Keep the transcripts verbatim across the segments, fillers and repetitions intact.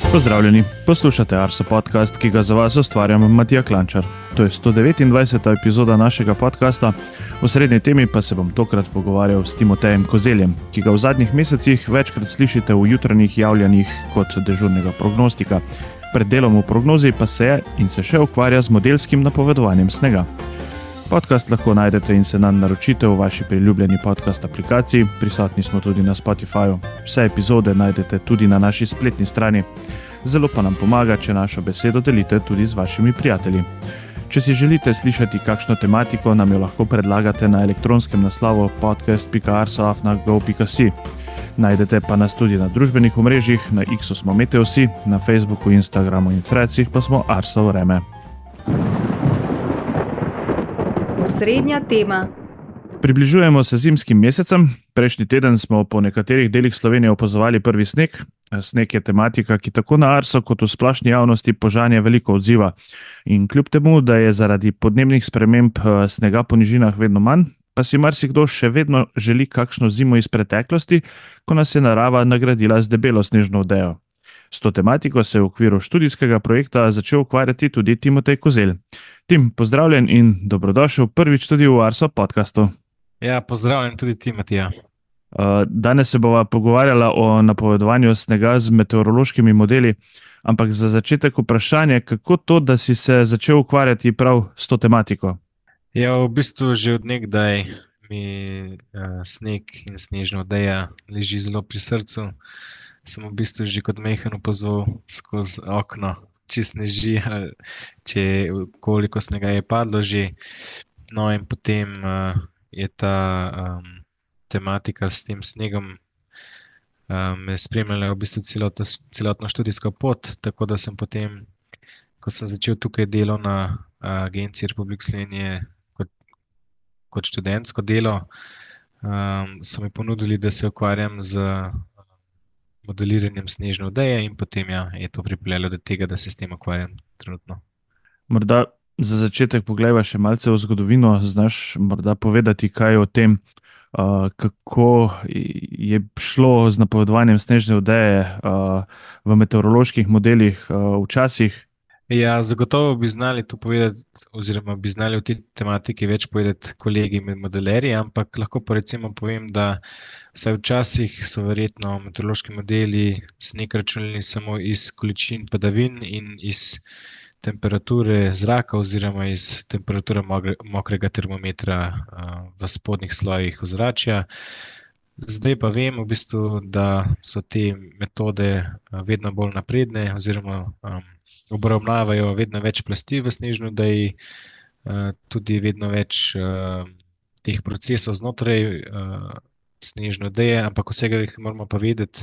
Pozdravljeni, poslušate Arso podcast, ki ga za vas ustvarjam Matija Klančar. To je sto devetindvajseta epizoda našega podcasta, v srednji temi pa se bom tokrat pogovarjal s Timotejem Kozeljem, ki ga v zadnjih mesecih večkrat slišite v jutranjih javljanjih kot dežurnega prognostika. Pred delom v prognozi pa se je in se še ukvarja z modelskim napovedovanjem snega. Podcast lahko najdete in se nanj naročite v vaši priljubljeni podcast aplikaciji, prisotni smo tudi na Spotifyju. Vse epizode najdete tudi na naši spletni strani. Zelo pa nam pomaga, če našo besedo delite tudi z vašimi prijatelji. Če si želite slišati kakšno tematiko, nam jo lahko predlagate na elektronskem naslovu podcast pika arso afna go pika si. Najdete pa nas tudi na družbenih omrežjih, na X-u smo Meteosi, na Facebooku, Instagramu in Threadsih pa smo Arso Vreme. Osrednja tema. Približujemo se zimskim mesecem. Prejšnji teden smo po nekaterih delih Slovenije opazovali prvi sneg. Sneg je tematika, ki tako na Arso kot v splošni javnosti požanja veliko odziva. In kljub temu, da je zaradi podnebnih sprememb snega po nižinah vedno manj, pa si marsikdo še vedno želi kakšno zimo iz preteklosti, ko nas je narava nagradila z debelo snežno odejo. S to tematiko se je v okviru študijskega projekta začel ukvarjati tudi Timotej Kozelj. Tim, pozdravljen in dobrodošel prvič tudi v Arso podcastu. Ja, pozdravljen tudi ti, Matija. Danes se bova pogovarjala o napovedovanju snega z meteorološkimi modeli, ampak za začetek vprašanje, kako to, da si se začel ukvarjati prav s to tematiko? Ja, v bistvu že od nekdaj mi uh, sneg in snežna odeja leži zelo pri srcu. Sem v bistvu že kot mehen opazoval skozi okno, če sneži, če koliko snega je padlo že. No in potem uh, je ta um, tematika s tem snegom uh, me spremljala v bistvu celotno, celotno študijsko pot, tako da sem potem, ko sem začel tukaj delo na uh, Agenciji Republike Slovenije kot, kot študentsko delo, um, so mi ponudili, da se ukvarjam z modeliranjem snežne odeje in potem ja, je to pripeljalo do tega, da se s tem ukvarjam trenutno. Morda za začetek poglejva še malce v zgodovino. Znaš morda povedati kaj o tem, uh, kako je šlo z napovedovanjem snežne odeje uh, v meteoroloških modelih uh, včasih? Ja, zagotovo bi znali to povedati, oziroma bi znali v tej tematiki več povedati kolegi med modelerji, ampak lahko pa recimo povem, da vsaj včasih so verjetno meteorološki modeli sneg računali samo iz količin padavin in iz temperature zraka oziroma iz temperature mokrega termometra v spodnjih slojih ozračja. Zdaj pa vem v bistvu, da so te metode vedno bolj napredne oziroma um, obravnavajo vedno več plasti v snežni odeji, uh, tudi vedno več uh, teh procesov znotraj uh, snežne odeje, ampak vsega moramo pa vedeti,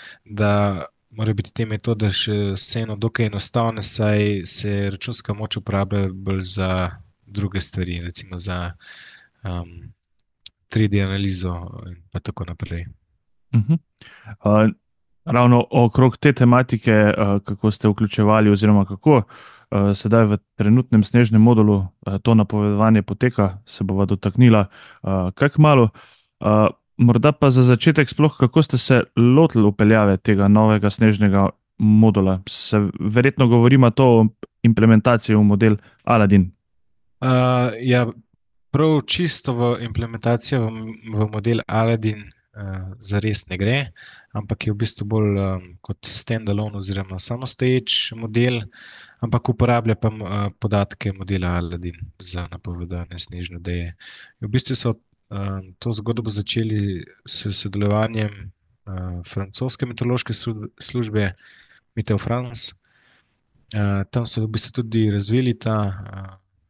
da morajo biti te metode še vseeno dokaj enostavne, saj se računska moč uporablja bolj za druge stvari, recimo za um, tri D analizo in pa tako naprej. Uh-huh. Uh, ravno okrog te tematike, uh, kako ste vključevali oziroma kako uh, sedaj v trenutnem snežnem modulu uh, to napovedovanje poteka, se bova dotaknila uh, kaj kmalu. Uh, morda pa za začetek sploh, kako ste se lotili upeljave tega novega snežnega modula? Se verjetno govorimo to o implementaciji v model Aladin. Uh, ja, Prav čisto v implementacijo v, v model Aladin uh, zares ne gre, ampak je v bistvu bolj um, kot standalone oziroma samostoječ model, ampak uporablja pa uh, podatke modela Aladin za napovedovanje snežne odeje. V bistvu so um, to zgodbo začeli s sodelovanjem uh, francoske meteorološke službe Meteo France. Uh, tam so v bistvu tudi razvili ta uh,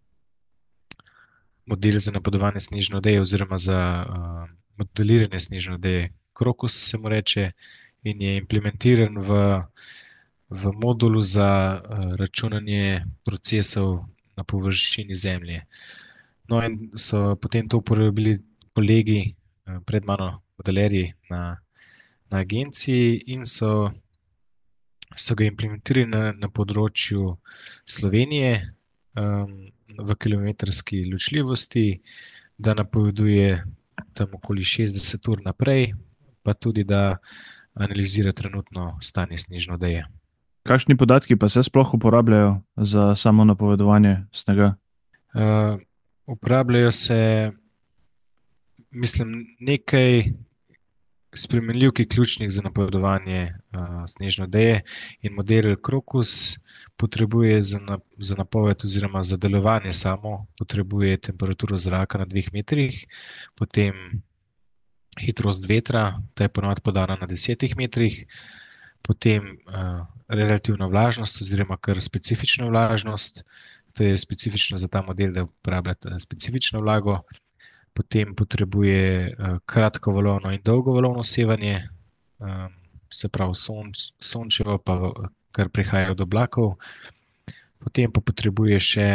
model za napovedovanje snežne odeje oziroma za uh, modeliranje snežne odeje. Krokus se mu reče in je implementiran v, v modulu za uh, računanje procesov na površini Zemlje. No in so potem to uporabili kolegi uh, pred mano, modelerji na, na agenciji in so, so ga implementirali na, na področju Slovenije, um, v kilometrski ločljivosti, da napoveduje tam okoli šestdeset ur naprej, pa tudi da analizira trenutno stanje snežne odeje. Kakšni podatki pa se sploh uporabljajo za samo napovedovanje snega? Uh, uporabljajo se, mislim, nekaj spremenljivk ključnih za napovedovanje uh, snežne odeje in model Crocus potrebuje za, na, za napoved oziroma za delovanje samo potrebuje temperaturo zraka na dveh metrih, potem hitrost vetra, ta je ponovadi podana na desetih metrih, potem uh, relativna vlažnost oziroma kar specifična vlažnost, to je specifično za ta model, da uporablja specifično vlago. Potem potrebuje uh, kratko valovno in dolgo valovno sevanje, um, se pravi sonč, sončevo, pa kar prihaja od oblakov. Potem pa potrebuje še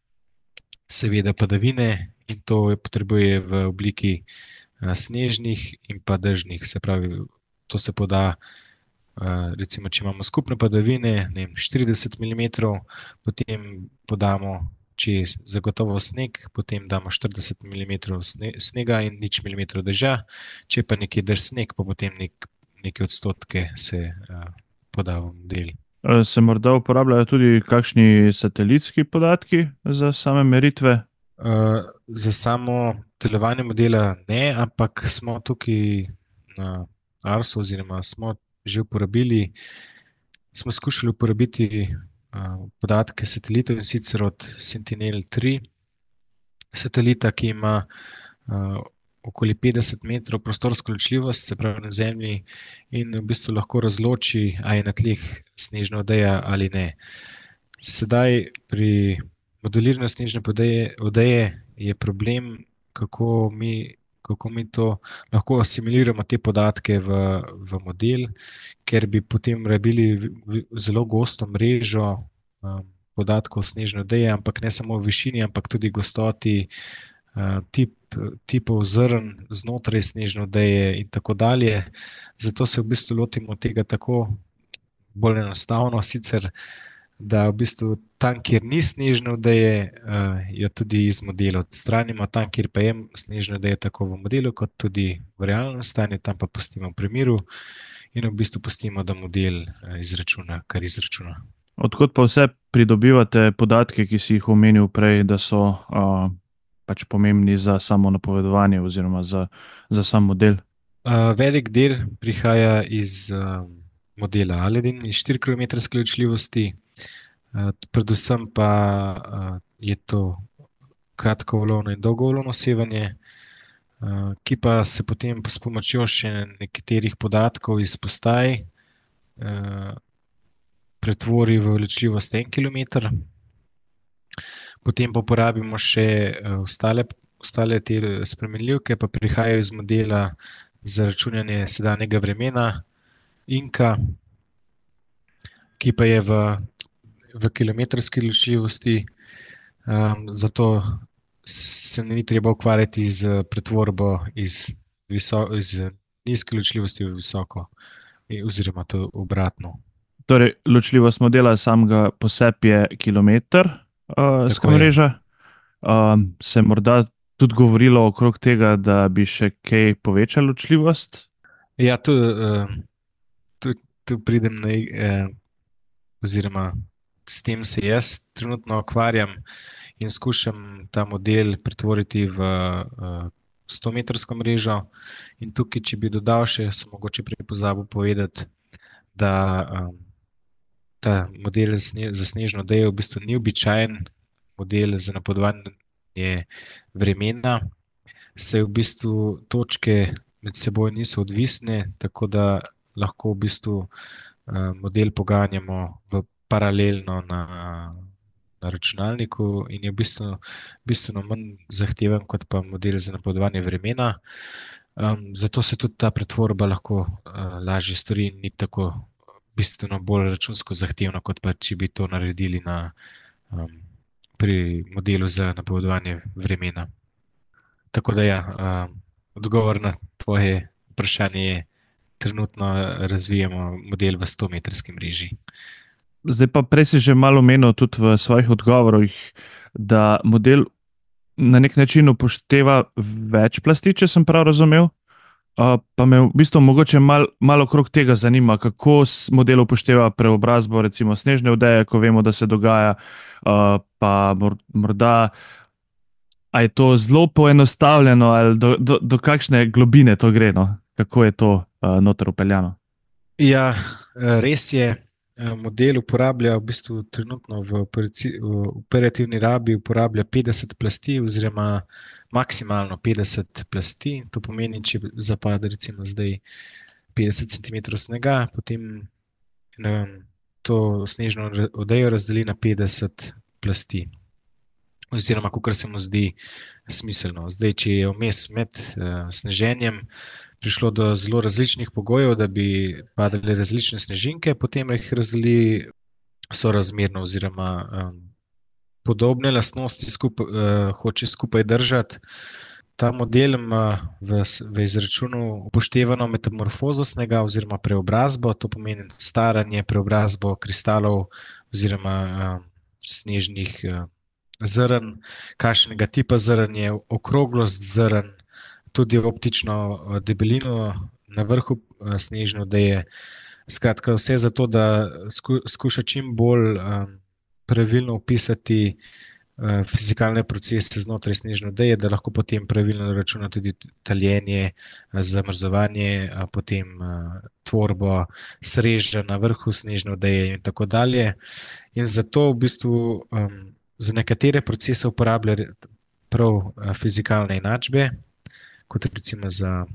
seveda padavine in to potrebuje v obliki uh, snežnih in pa dežnih. Se pravi, to se poda, uh, recimo, če imamo skupne padavine, ne vem, štirideset milimetrov, potem podamo, če je zagotovo sneg, potem damo štirideset milimetrov snega in nič milimetrov dežja, če pa nekje drž sneg, pa potem nek, neke odstotke se uh, poda v model. Se morda uporabljajo tudi kakšni satelitski podatki za same meritve? Uh, za samo delovanje modela ne, ampak smo tukaj na Arsu oziroma smo že uporabili, smo skušali uporabiti podatke satelitov in sicer od Sentinel tri satelita, ki ima uh, okoli petdeset metrov prostorsko ločljivost, se pravi na Zemlji, in v bistvu lahko razloči, a je na tleh snežna odeja ali ne. Sedaj pri modeliranju snežne odeje, odeje je problem, kako mi, kako mi to lahko asimiliramo te podatke v, v model, ker bi potem rabili zelo gosto mrežo um, podatkov snežne odeje, ampak ne samo v višini, ampak tudi gostoti, uh, tip, tipov zrn znotraj snežne odeje in tako dalje. Zato se v bistvu lotimo tega tako bolj enostavno, sicer da v bistvu tam, kjer ni snežne odeje, uh, jo tudi iz modela odstranimo, tam, kjer pa je snežne odeje tako v modelu, kot tudi v realnem stanju, tam pa pustimo v premiru in v bistvu pustimo, da model uh, izračuna, kar izračuna. Odkot pa vse pridobivate podatke, ki si jih omenil prej, da so uh, pač pomembni za samo napovedovanje oziroma za, za sam model? Uh, velik del prihaja iz uh, modela Aladin, iz štirikilometrske ločljivosti, uh, predvsem pa uh, je to kratkovalovno in dolgovalovno sevanje, uh, ki pa se potem s pomočjo še nekaterih podatkov iz postaj uh, pretvori v ločljivost en kilometer. Potem pa uporabimo še ostale, ostale te spremenljivke, pa prihajajo iz modela za računanje sedanjega vremena Inka, ki pa je v, v kilometrski ločljivosti, um, zato se ni treba ukvarjati z pretvorbo iz, viso, iz nizke ločljivosti v visoko, oziroma to obratno. Torej, ločljivost modela samega poseb je kilometer uh, mreža. Uh, se je morda tudi govorilo okrog tega, da bi še kaj povečali ločljivost? Ja, tu, uh, tu, tu pridem na, uh, oziroma s tem se jaz trenutno ukvarjam in skušam ta model pretvoriti v uh, sto-metrsko mrežo. In tukaj, če bi dodal še, sem mogoče prej pozabil povedati, da um, ta model za snežno odejo v bistvu ni običajen model za napovedovanje vremena, saj v bistvu točke med seboj niso odvisne, tako da lahko v bistvu model poganjamo v paralelno na, na računalniku in je v bistvu bistveno manj zahteven kot pa model za napovedovanje vremena. Um, zato se tudi ta pretvorba lahko uh, lažje stori in ni tako bistveno bolj računsko zahtevno, kot pa če bi to naredili na, um, pri modelu za napovedovanje vremena. Tako da ja, um, odgovor na tvoje vprašanje je, trenutno razvijamo model v sto-metrski mreži. Zdaj pa prej si že malo omenil tudi v svojih odgovorih, da model na nek način upošteva več plasti, če sem prav razumel. Uh, pa me v bistvu mogoče mal, malo okrog tega zanima, kako s- model upošteva preobrazbo recimo snežne odeje, ko vemo, da se dogaja, uh, pa mor, morda, a je to zelo poenostavljeno ali do, do, do kakšne globine to gre, no? Kako je to uh, noter upeljano? Ja, eh, res je. Eh, Model uporablja v bistvu trenutno v operaci- v operativni rabi uporablja petdeset plasti oziroma maksimalno petdeset plasti. To pomeni, če zapade recimo zdaj petdeset centimetrov snega, potem ne vem, to snežno re- odejo razdeli na petdeset plasti. Oziroma, kakor se mu zdi smiselno. Zdaj, če je vmes med uh, sneženjem prišlo do zelo različnih pogojev, da bi padale različne snežinke, potem jih razdeli sorazmerno oziroma um, podobne lastnosti skupaj, uh, hoče skupaj držati. Ta model ima v, s- v izračunu upoštevano metamorfozo snega oziroma preobrazbo, to pomeni staranje, preobrazbo kristalov oziroma um, snežnih uh, zrn, kakšnega tipa zrn je, okroglost zrn, tudi optično eh, debelino na vrhu eh, snežne odeje. Skratka, vse zato, da sku, skuša čim bolj um, pravilno opisati uh, fizikalne procese znotraj snežne odeje, da lahko potem pravilno računa tudi taljenje, eh, zamrzovanje, a potem uh, tvorbo sreža na vrhu snežne odeje in tako dalje. In zato v bistvu um, za nekatere procese uporablja re- prav uh, fizikalne enačbe, kot recimo za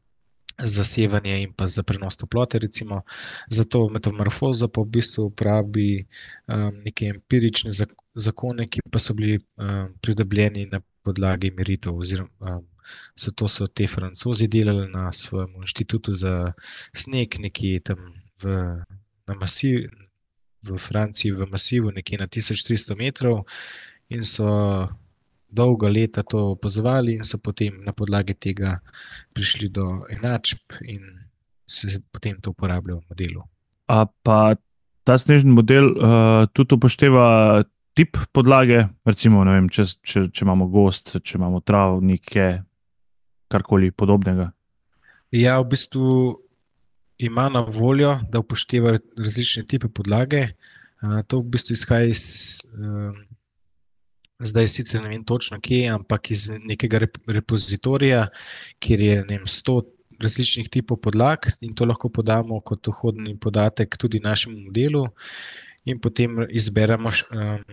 za sevanje in pa za prenos toplote, recimo. Za to metamorfozo pa v bistvu uporabi um, neke empirične zak zakone, ki pa so bili um, pridobljeni na podlagi meritev. Oziroma, um, zato so te Francozi delali na svojem inštitutu za sneg, nekje tam v, na masiv, v Franciji, v masivu, nekje na tisoč tristo metrov, in so dolga leta to opazovali in so potem na podlagi tega prišli do enačb in se potem to uporablja v modelu. A pa ta snežni model uh, tudi upošteva tip podlage, recimo, ne vem, če, če, če imamo gost, če imamo travnike, karkoli podobnega. Ja, v bistvu ima na voljo, da upošteva različne tipe podlage. Uh, to v bistvu izhaja iz, uh, zdaj sicer ne vem točno kje, ampak iz nekega rep repozitorija, kjer je ne vem, sto različnih tipov podlag in to lahko podamo kot vhodni podatek tudi našemu modelu in potem izberemo, um,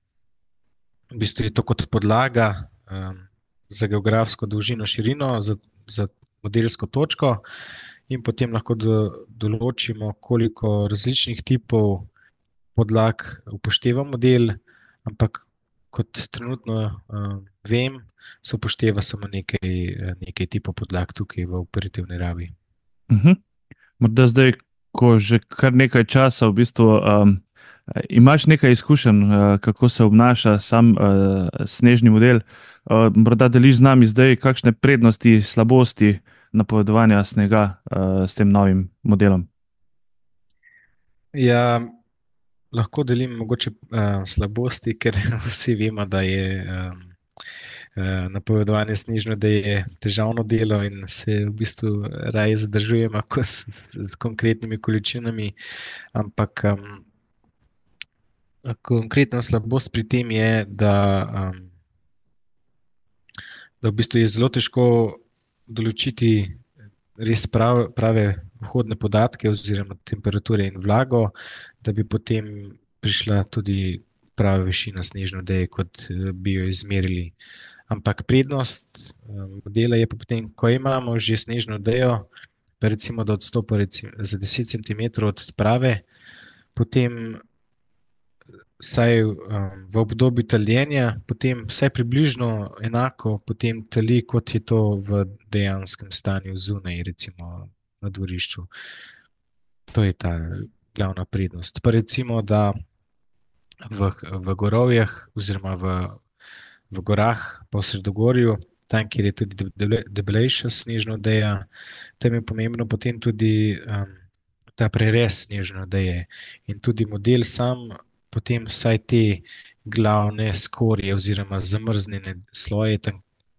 v bistvu je to kot podlaga um, za geografsko dolžino, širino, za, za modelsko točko in potem lahko do, določimo, koliko različnih tipov podlag upošteva model, ampak kot trenutno uh, vem, se upošteva samo nekaj, nekaj tipov podlag tukaj v operativni rabi. Uh -huh. Morda zdaj, ko že kar nekaj časa v bistvu um, imaš nekaj izkušenj, uh, kako se obnaša sam uh, snežni model, uh, morda deliš z nami zdaj, kakšne prednosti, slabosti napovedovanja snega uh, s tem novim modelom. Ja, lahko delim mogoče uh, slabosti, ker vsi vemo, da je um, uh, napovedovanje snežne, da je težavno delo in se v bistvu raje zadržujemo ko s, s konkretnimi količinami, ampak um, konkretna slabost pri tem je, da, um, da v bistvu je zelo težko določiti res prav, prave vhodne podatke oziroma temperature in vlago, da bi potem prišla tudi prava višina snežne odeje, kot bi jo izmerili. Ampak prednost modela je pa potem, ko imamo že snežno odejo, pa recimo, da odstopa recimo za deset centimetrov od prave, potem vsaj um, v obdobju taljenja, potem vsaj približno enako potem tali, kot je to v dejanskem stanju zunaj, recimo na dvorišču. To je ta glavna prednost. Pa recimo, da v, v gorovjah oziroma v, v gorah po Sredogorju, tam, kjer je tudi debelejša snežna odeja, tam je pomembno potem tudi um, ta prerez snežne odeje. In tudi model sam potem vsaj te glavne skorje oziroma zamrznjene sloje tam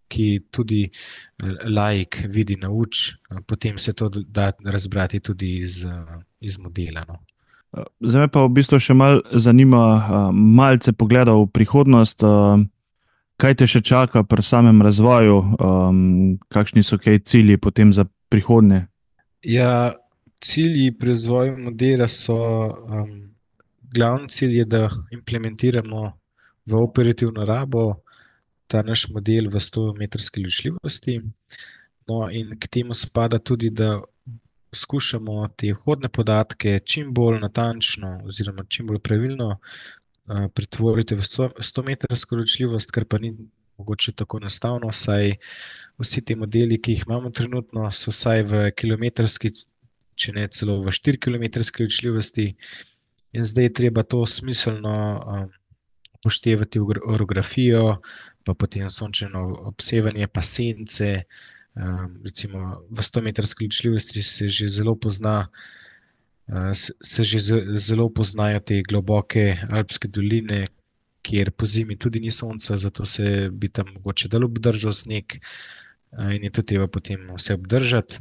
ki tudi laik vidi, nauči, potem se to da razbrati tudi iz, iz modela. No. Zdaj me pa v bistvu še mal zanima, malce pogleda v prihodnost. Kaj te še čaka pri samem razvoju? Kakšni so kaj cilji potem za prihodnje? Ja, cilji pri razvoju modela so, um, glavni cilj je, da implementiramo v operativno rabo ta naš model v sto metrski ločljivosti. No, in k temu spada tudi, da skušamo te vhodne podatke čim bolj natančno oziroma čim bolj pravilno uh, pretvoriti v sto metrsko ločljivost, kar pa ni mogoče tako enostavno, saj vsi ti modeli, ki jih imamo trenutno, so vsaj v kilometrski, če ne celo v štiri kilometrski ločljivosti, in zdaj je treba to smiselno um, upoštevati orografijo, pa potem sončeno obsevanje, pa sence. Um, recimo v sto metrski ločljivosti se že zelo pozna, uh, se že zelo poznajo te globoke alpske doline, kjer po zimi tudi ni sonca, zato se bi tam mogoče dalo obdržal sneg, uh, in je to treba potem vse obdržati.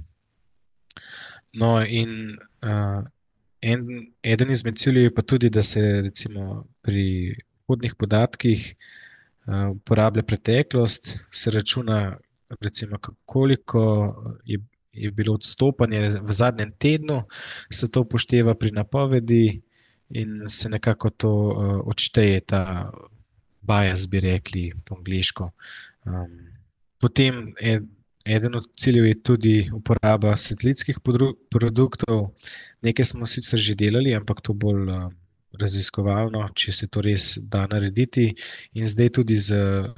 No, in uh, en, eden izmed ciljev je pa tudi, da se recimo pri vhodnih podatkih uh, uporablja preteklost, se računa recimo koliko je, je bilo odstopanje v zadnjem tednu, se to upošteva pri napovedi in se nekako to uh, odšteje, ta bias, bi rekli po angleško. Um, potem je eden od ciljev je tudi uporaba satelitskih produktov. Nekaj smo sicer že delali, ampak to bolj uh, raziskovalno, če se to res da narediti. In zdaj tudi z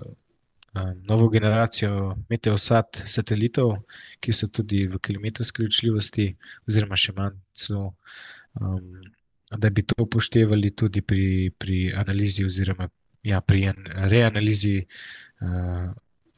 uh, novo generacijo Meteosat satelitov, ki so tudi v kilometrski ločljivosti oziroma še manj celo, um, da bi to upoštevali tudi pri, pri analizi oziroma ja, pri reanalizi uh,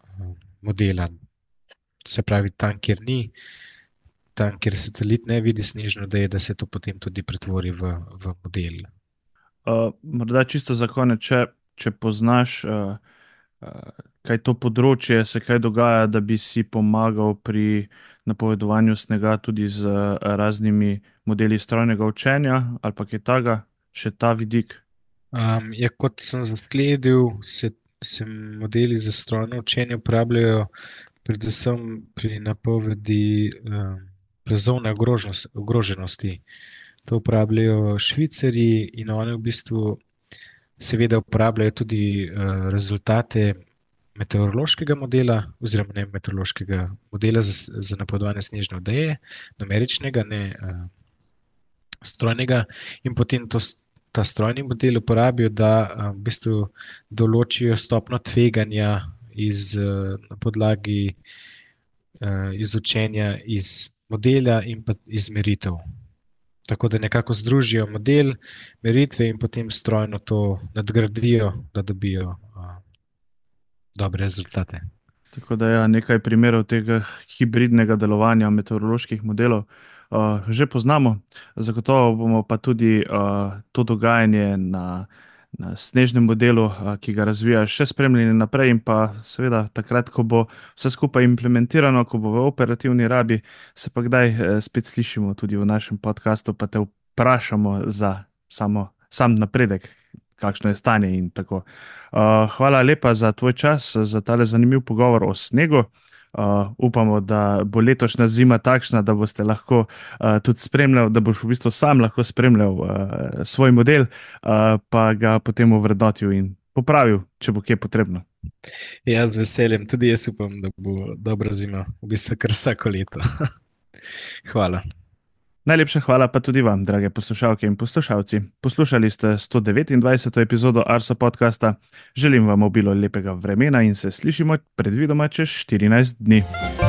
modela. Se pravi, tam, kjer ni, tam, kjer satelit ne vidi snežno odejo, da se to potem tudi pretvori v, v model. Uh, morda čisto za konec, če, če poznaš, uh, uh, kaj to področje se kaj dogaja, da bi si pomagal pri napovedovanju snega tudi z uh, raznimi modeli strojnega učenja ali pa kaj takega, še ta vidik? Um, ja, kot sem zasledil, se, se modeli za strojno učenje uporabljajo predvsem pri napovedi um, plazovne ogroženosti, ogroženosti. To uporabljajo Švicarji in oni v bistvu seveda uporabljajo tudi uh, rezultate meteorološkega modela oziroma ne meteorološkega modela za, za napovedovanje snežne odeje, numeričnega, ne uh, strojnega, in potem to, ta strojni model uporabijo, da uh, v bistvu določijo stopnjo tveganja iz, na podlagi uh, izučenja iz modela in pa iz meritev. Tako da nekako združijo model, meritve in potem strojno to nadgradijo, da dobijo uh, dobre rezultate. Tako da ja, nekaj primerov tega hibridnega delovanja meteoroloških modelov uh, že poznamo. Zagotovo bomo pa tudi uh, to dogajanje na na snežnem modelu, ki ga razvijaš, še spremljeni naprej, in pa seveda takrat, ko bo vse skupaj implementirano, ko bo v operativni rabi, se pa kdaj spet slišimo tudi v našem podcastu, pa te vprašamo za samo, sam napredek, kakšno je stanje in tako. Hvala lepa za tvoj čas, za tale zanimiv pogovor o snegu. Uh, upamo, da bo letošnja zima takšna, da boste lahko uh, tudi spremljali, da boš v bistvu sam lahko spremljal uh, svoj model, uh, pa ga potem ovrednotil in popravil, če bo kje potrebno. Ja, z veseljem. Tudi jaz upam, da bo dobra zima, v bistvu kar vsako leto. Hvala. Najlepša hvala pa tudi vam, drage poslušalke in poslušalci. Poslušali ste sto devetindvajseto epizodo Arso podcasta. Želim vam obilo lepega vremena in se slišimo predvidoma čez štirinajst dni.